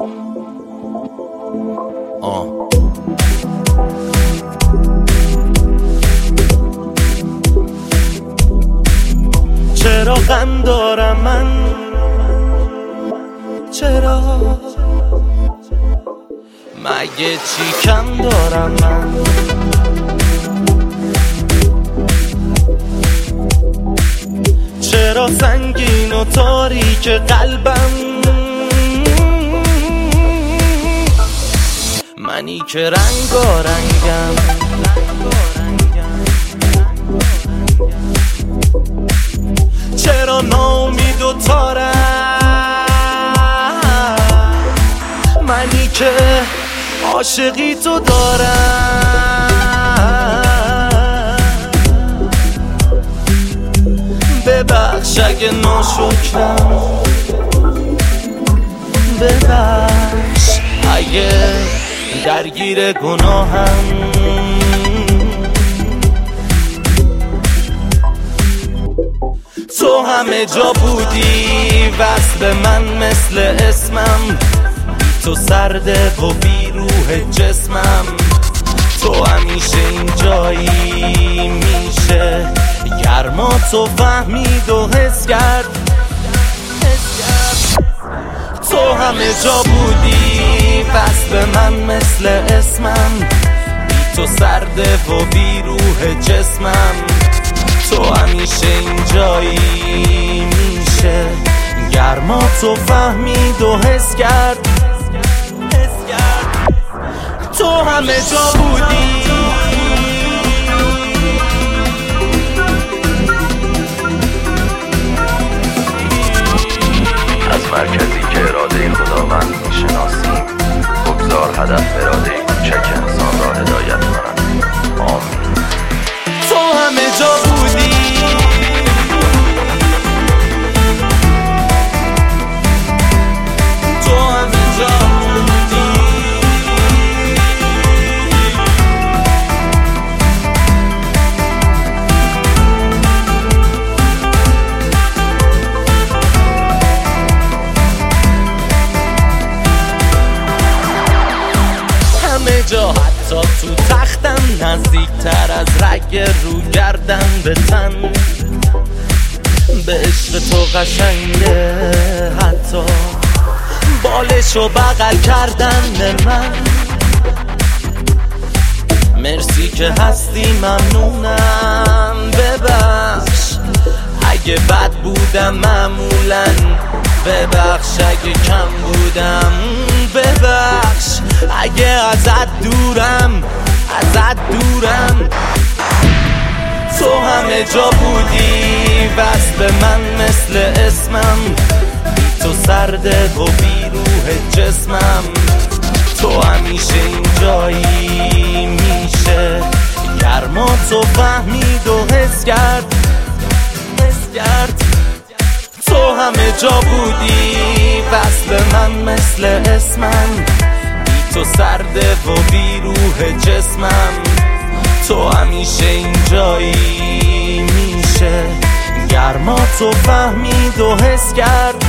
چرا غم دارم من، چرا مگه چی کم دارم من؟ چرا سنگین و تاریک قلبم، منی که رنگارنگم. چرا ناامید و تارم، منی که عاشقی تو دارم. ببخش اگه ناشکرم، ببخش اگه درگیر گناهم. تو همه جا بودی وصل من مثل اسمم، تو سرده و بی روح جسمم. تو همیشه اینجایی، میشه گرما تو فهمید و حس کرد. تو همه جا بودی وصل من مثل اسمم، تو سرده و بی روح جسمم. تو همیشه اینجایی، میشه گرما تو فهمید و حس کرد. تو همه جا بودی. از مرکزی که اراده خداوند میشناسیم، بگذار هدف اراده کوچک انسان را هدایت کنند. آمین. تو همه جا بودی. تو همه جا بودی. همه جا، حتی تو تختم، نزدیکتر از رگ رو گردن به تن. به عشق تو قشنگه حتی بالشو بغل کردن به من. مرسی که هستی، ممنونم. ببخش اگه بد بودم معمولا، ببخش اگه کم بودم، ببخش اگه ازت دورم، ازت دورم. تو همه جا بودی وصل من مثل اسمم، تو سرده و بی روح جسمم. تو همیشه اینجایی، میشه گرما تو فهمید و حس کرد. تو همه جا بودی وصل من مثل اسمم، تو سرده و بی روح جسمم. تو همیشه اینجایی، میشه گرما تو فهمید و حس کرد.